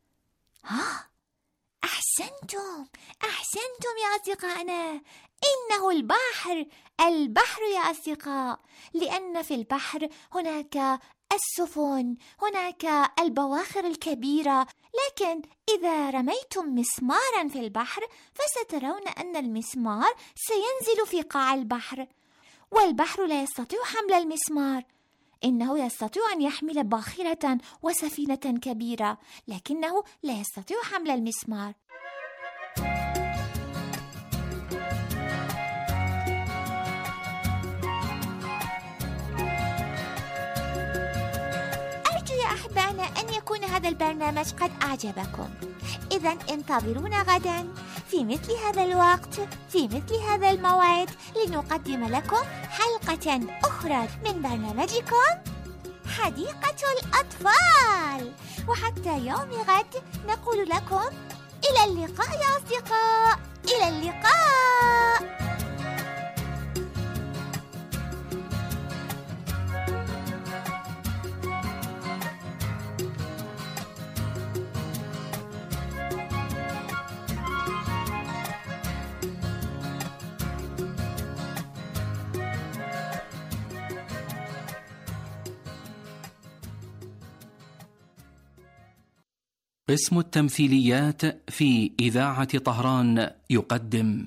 أحسنتم يا أصدقائنا، إنه البحر يا أصدقاء، لأن في البحر هناك السفن، هناك البواخر الكبيرة، لكن إذا رميتم مسمارا في البحر فسترون أن المسمار سينزل في قاع البحر، والبحر لا يستطيع حمل المسمار. إنه يستطيع أن يحمل باخرة وسفينة كبيرة، لكنه لا يستطيع حمل المسمار. أرجو يا أحبائنا أن يكون هذا البرنامج قد أعجبكم. إذن انتظرونا غدا في مثل هذا الوقت، في مثل هذا الموعد، لنقدم لكم حلقة أخرى من برنامجكم حديقة الأطفال. وحتى يوم غد نقول لكم إلى اللقاء يا أصدقاء، إلى اللقاء. قسم التمثيليات في إذاعة طهران يقدم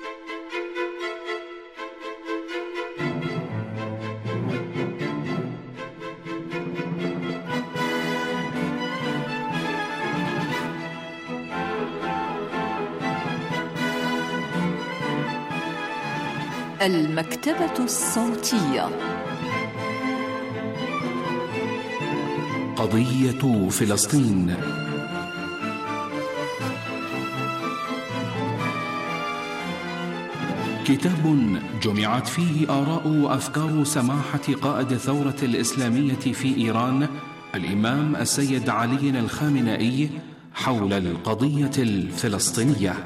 المكتبة الصوتية. قضية فلسطين. كتاب جمعت فيه آراء وأفكار سماحة قائد الثورة الإسلامية في إيران الإمام السيد علي الخامنئي حول القضية الفلسطينية.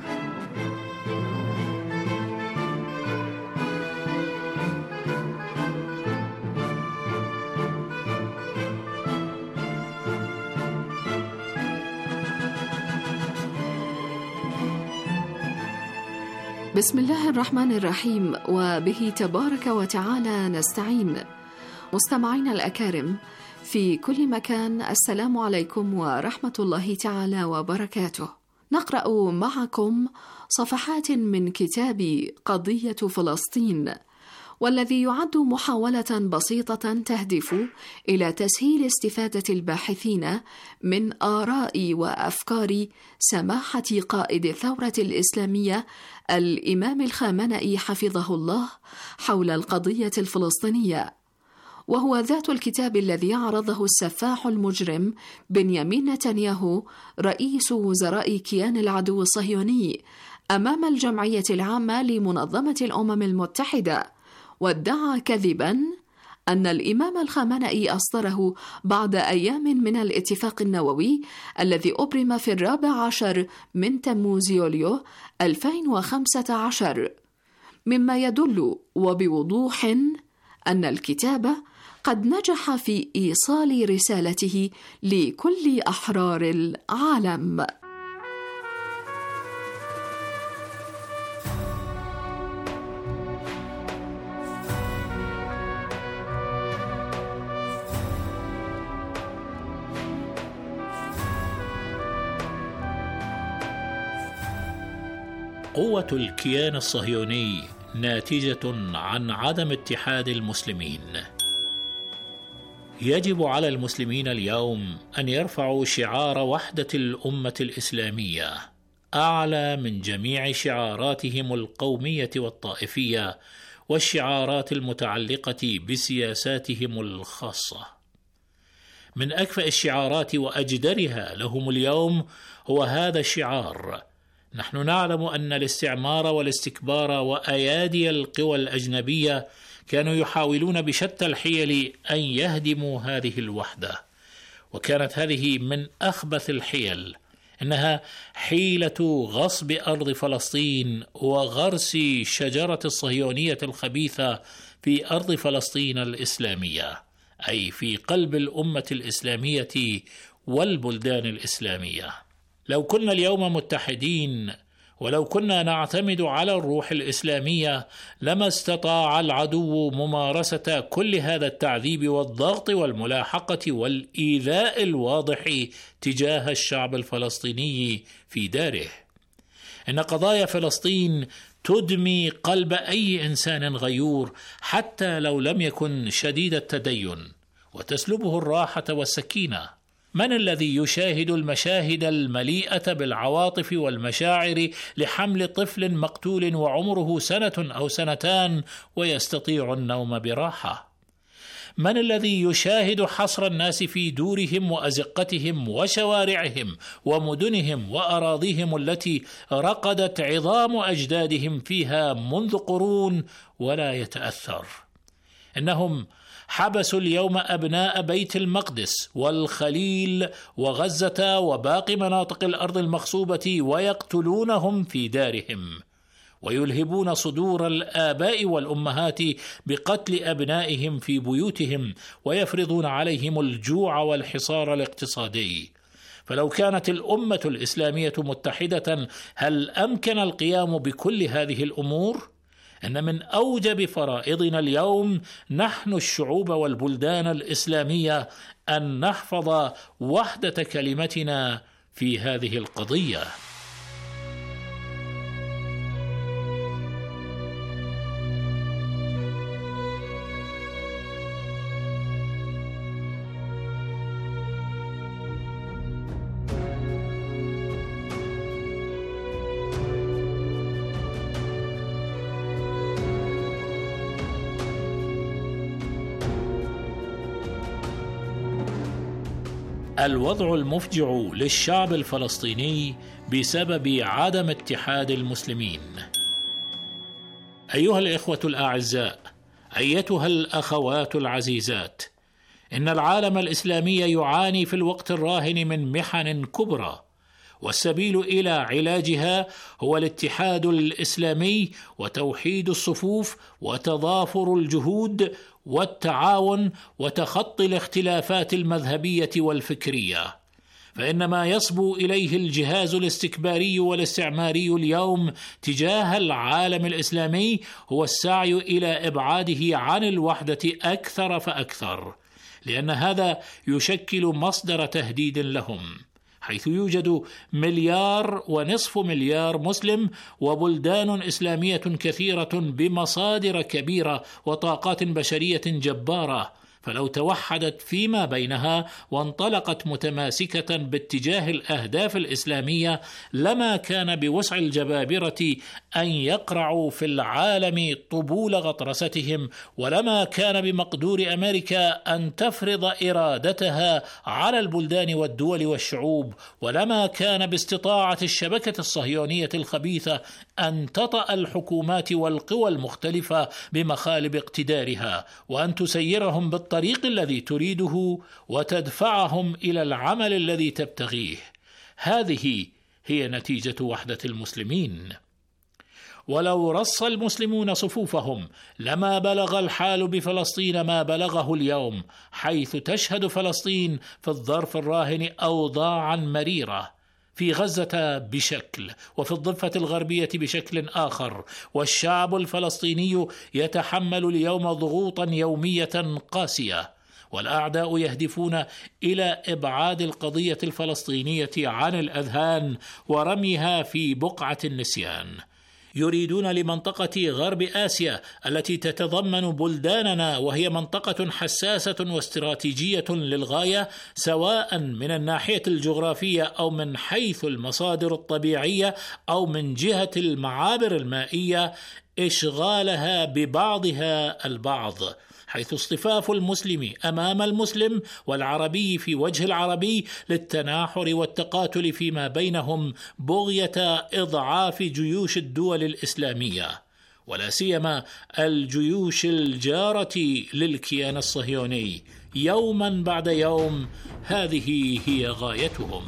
بسم الله الرحمن الرحيم، وبه تبارك وتعالى نستعين. مستمعينا الأكارم في كل مكان، السلام عليكم ورحمة الله تعالى وبركاته. نقرأ معكم صفحات من كتاب قضية فلسطين، والذي يعد محاولة بسيطة تهدف إلى تسهيل استفادة الباحثين من آراء وأفكار سماحة قائد الثورة الإسلامية الإمام الخامنئي حفظه الله حول القضية الفلسطينية. وهو ذات الكتاب الذي عرضه السفاح المجرم بنيامين نتنياهو رئيس وزراء كيان العدو الصهيوني أمام الجمعية العامة لمنظمة الأمم المتحدة، وادعى كذباً أن الإمام الخامنئي أصدره بعد أيام من الاتفاق النووي الذي أبرم في 14 من تموز يوليو 2015، مما يدل وبوضوح أن الكتاب قد نجح في إيصال رسالته لكل أحرار العالم. قوة الكيان الصهيوني ناتجة عن عدم اتحاد المسلمين. يجب على المسلمين اليوم أن يرفعوا شعار وحدة الأمة الإسلامية أعلى من جميع شعاراتهم القومية والطائفية والشعارات المتعلقة بسياساتهم الخاصة. من أكفأ الشعارات وأجدرها لهم اليوم هو هذا الشعار: نحن نعلم أن الاستعمار والاستكبار وأيادي القوى الأجنبية كانوا يحاولون بشتى الحيل أن يهدموا هذه الوحدة، وكانت هذه من أخبث الحيل، إنها حيلة غصب أرض فلسطين وغرس شجرة الصهيونية الخبيثة في أرض فلسطين الإسلامية، أي في قلب الأمة الإسلامية والبلدان الإسلامية. لو كنا اليوم متحدين ولو كنا نعتمد على الروح الإسلامية لما استطاع العدو ممارسة كل هذا التعذيب والضغط والملاحقة والإيذاء الواضح تجاه الشعب الفلسطيني في داره. إن قضايا فلسطين تدمي قلب أي إنسان غيور حتى لو لم يكن شديد التدين، وتسلبه الراحة والسكينة. من الذي يشاهد المشاهد المليئة بالعواطف والمشاعر لحمل طفل مقتول وعمره 1 أو 2 ويستطيع النوم براحة؟ من الذي يشاهد حصر الناس في دورهم وأزقتهم وشوارعهم ومدنهم وأراضيهم التي رقدت عظام أجدادهم فيها منذ قرون ولا يتأثر؟ إنهم حبسوا اليوم أبناء بيت المقدس والخليل وغزة وباقي مناطق الأرض المغصوبة ويقتلونهم في دارهم، ويلهبون صدور الآباء والأمهات بقتل أبنائهم في بيوتهم، ويفرضون عليهم الجوع والحصار الاقتصادي. فلو كانت الأمة الإسلامية متحدة هل أمكن القيام بكل هذه الأمور؟ إن من أوجب فرائضنا اليوم نحن الشعوب والبلدان الإسلامية أن نحفظ وحدة كلمتنا في هذه القضية. الوضع المفجع للشعب الفلسطيني بسبب عدم اتحاد المسلمين. أيها الإخوة الأعزاء، أيتها الأخوات العزيزات، إن العالم الإسلامي يعاني في الوقت الراهن من محن كبرى، والسبيل إلى علاجها هو الاتحاد الإسلامي وتوحيد الصفوف وتضافر الجهود والتعاون وتخطي الاختلافات المذهبية والفكرية. فإن ما يصبو إليه الجهاز الاستكباري والاستعماري اليوم تجاه العالم الإسلامي هو السعي إلى إبعاده عن الوحدة أكثر فأكثر، لأن هذا يشكل مصدر تهديد لهم، حيث يوجد 1.5 مليار مسلم وبلدان إسلامية كثيرة بمصادر كبيرة وطاقات بشرية جبارة. فلو توحدت فيما بينها وانطلقت متماسكة باتجاه الأهداف الإسلامية لما كان بوسع الجبابرة أن يقرعوا في العالم طبول غطرستهم، ولما كان بمقدور أمريكا أن تفرض إرادتها على البلدان والدول والشعوب، ولما كان باستطاعة الشبكة الصهيونية الخبيثة أن تطأ الحكومات والقوى المختلفة بمخالب اقتدارها وأن تسيرهم بالطريق الذي تريده وتدفعهم إلى العمل الذي تبتغيه. هذه هي نتيجة وحدة المسلمين. ولو رص المسلمون صفوفهم لما بلغ الحال بفلسطين ما بلغه اليوم، حيث تشهد فلسطين في الظرف الراهن أوضاعا مريرة، في غزة بشكل وفي الضفة الغربية بشكل آخر، والشعب الفلسطيني يتحمل اليوم ضغوطا يومية قاسية، والأعداء يهدفون إلى إبعاد القضية الفلسطينية عن الأذهان ورميها في بقعة النسيان. يريدون لمنطقة غرب آسيا التي تتضمن بلداننا، وهي منطقة حساسة واستراتيجية للغاية، سواء من الناحية الجغرافية أو من حيث المصادر الطبيعية أو من جهة المعابر المائية، إشغالها ببعضها البعض، حيث اصطفاف المسلم أمام المسلم والعربي في وجه العربي للتناحر والتقاتل فيما بينهم بغية إضعاف جيوش الدول الإسلامية، ولا سيما الجيوش الجارة للكيان الصهيوني. يوما بعد يوم هذه هي غايتهم.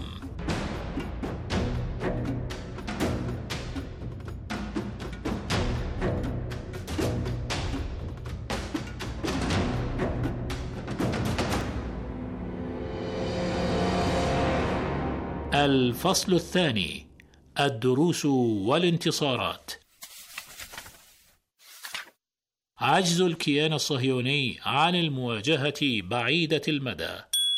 الفصل الثاني: الدروس والانتصارات. عجز الكيان الصهيوني عن المواجهة بعيدة المدى.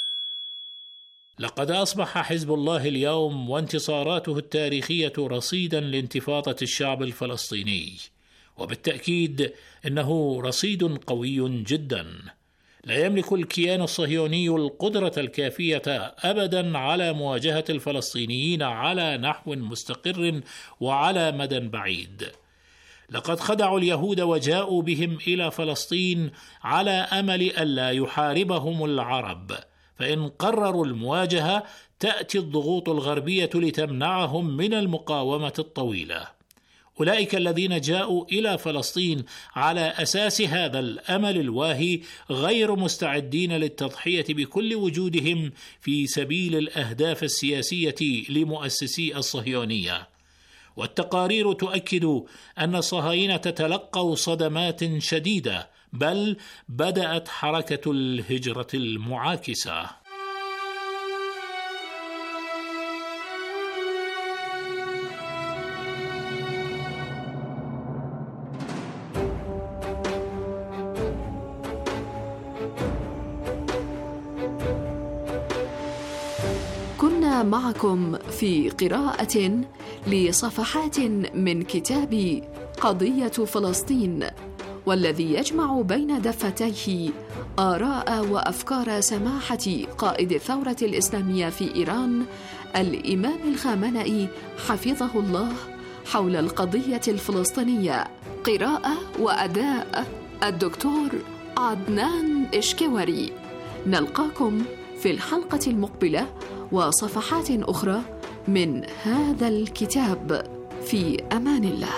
لقد أصبح حزب الله اليوم وانتصاراته التاريخية رصيدا لانتفاضة الشعب الفلسطيني، وبالتأكيد إنه رصيد قوي جدا. لا يملك الكيان الصهيوني القدرة الكافية أبدا على مواجهة الفلسطينيين على نحو مستقر وعلى مدى بعيد. لقد خدعوا اليهود وجاءوا بهم إلى فلسطين على أمل ألا يحاربهم العرب، فإن قرروا المواجهة تأتي الضغوط الغربية لتمنعهم من المقاومة الطويلة. أولئك الذين جاءوا إلى فلسطين على أساس هذا الأمل الواهي غير مستعدين للتضحية بكل وجودهم في سبيل الأهداف السياسية لمؤسسي الصهيونية. والتقارير تؤكد أن الصهاينة تلقوا صدمات شديدة، بل بدأت حركة الهجرة المعاكسة. معكم في قراءة لصفحات من كتاب قضية فلسطين، والذي يجمع بين دفتيه آراء وأفكار سماحة قائد الثورة الإسلامية في إيران الإمام الخامنئي حفظه الله حول القضية الفلسطينية. قراءة وأداء الدكتور عدنان إشكوري. نلقاكم في الحلقة المقبلة وصفحات أخرى من هذا الكتاب. في أمان الله.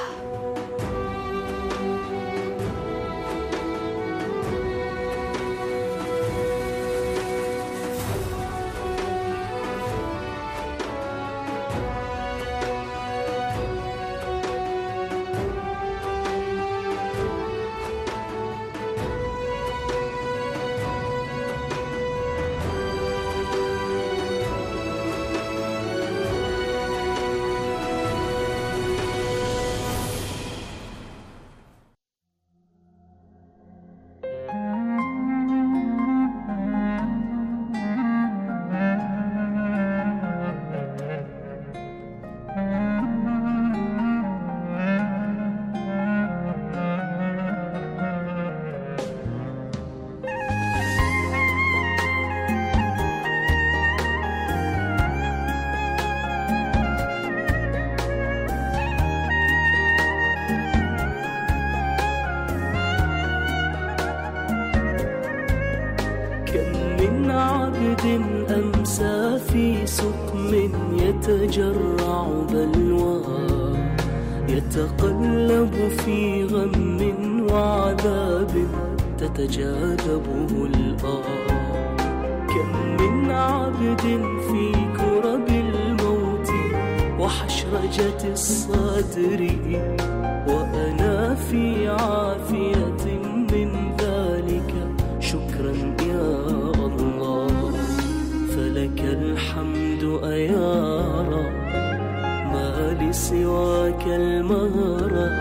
عبد أمسى في سقم يتجرع بلوى، يتقلب في غم وعذاب تتجاذبه الآه. كم من عبد في كرب الموت وحشرجة الصدر، وأنا في عافية من ذلك شكرا يا الله. فلك الحمد أيا رب، ما لسواك المهرة.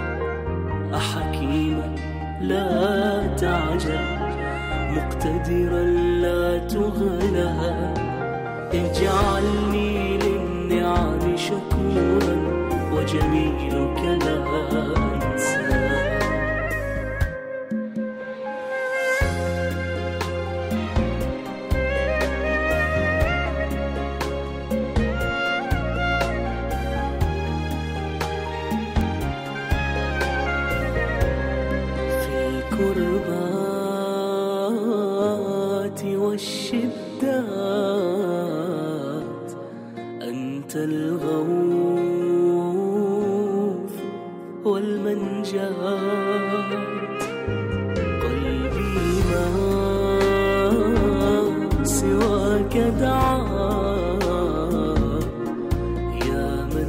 أحكيما لا تعجل، مقتدرا لا تغلى. اجعلني للنعم شكورا، وجميلك لا أنسى. والشدات أنت الغوث والمنجات. قلبي ما سواك دعا، يا من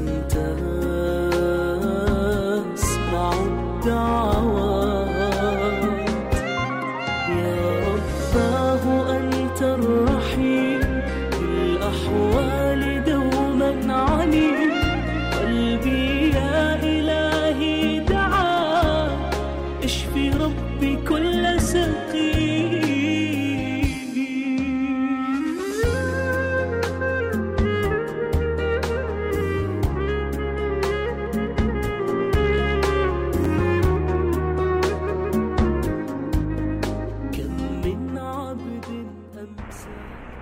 تسمع الدعوات. يا رباه أنت الرحيم، بالأحوال دوما عليم. قلبي يا إلهي دعا، اشفي ربي كل سقيم. كم من عبد أمسى.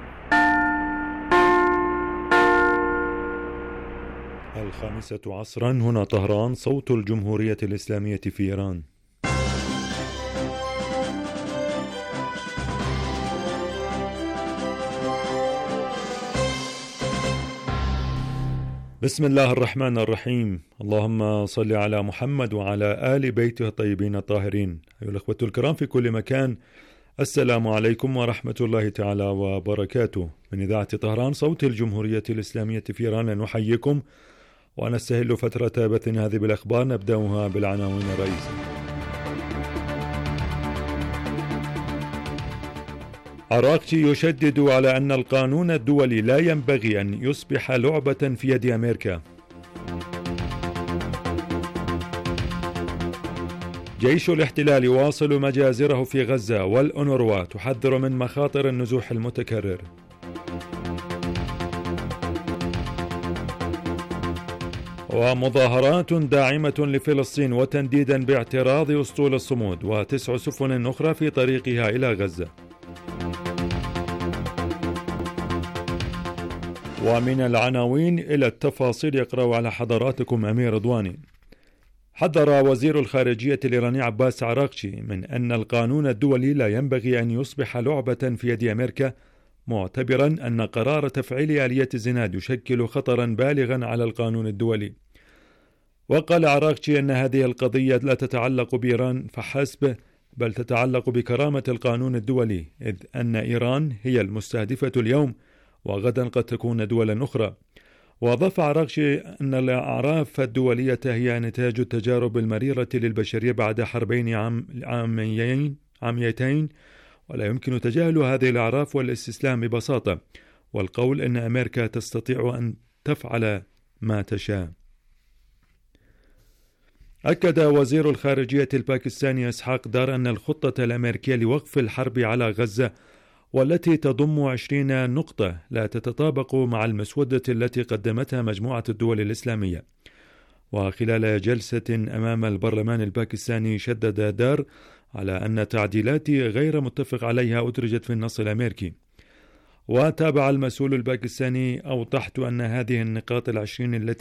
الخامسة عصرا، هنا طهران، صوت الجمهورية الإسلامية في إيران. بسم الله الرحمن الرحيم. اللهم صل على محمد وعلى آل بيته الطيبين الطاهرين. أيها الأخوة الكرام في كل مكان، السلام عليكم ورحمة الله تعالى وبركاته. من إذاعة طهران صوت الجمهورية الإسلامية في إيران نحييكم ونستهل فترة بثنا هذه بالأخبار. نبدأها بالعناوين الرئيسية. عراقچي يشدد على أن القانون الدولي لا ينبغي أن يصبح لعبة في يد أمريكا. جيش الاحتلال يواصل مجازره في غزة، والأونروا تحذر من مخاطر النزوح المتكرر. ومظاهرات داعمة لفلسطين وتنديدا باعتراض أسطول الصمود، و9 سفن أخرى في طريقها إلى غزة. ومن العناوين إلى التفاصيل يقرأ على حضراتكم أمير رضواني. حذر وزير الخارجية الإيراني عباس عراقچي من أن القانون الدولي لا ينبغي أن يصبح لعبة في يد أمريكا، معتبرا أن قرار تفعيل آلية الزناد يشكل خطرا بالغا على القانون الدولي. وقال عراقچي أن هذه القضية لا تتعلق بإيران فحسب، بل تتعلق بكرامة القانون الدولي، إذ أن إيران هي المستهدفة اليوم وغدا قد تكون دولا أخرى. وأضاف عراقچي أن الأعراف الدولية هي نتاج التجارب المريرة للبشرية بعد حربين عاميتين، ولا يمكن تجاهل هذه الأعراف والاستسلام ببساطة، والقول أن أمريكا تستطيع أن تفعل ما تشاء. أكد وزير الخارجية الباكستاني إسحاق دار أن الخطة الأمريكية لوقف الحرب على غزة، والتي تضم 20 نقطة، لا تتطابق مع المسودة التي قدمتها مجموعة الدول الإسلامية. وخلال جلسة أمام البرلمان الباكستاني شدد دار على أن تعديلات غير متفق عليها أدرجت في النص الأمريكي. وتابع المسؤول الباكستاني: أوضحت أن هذه النقاط 20 التي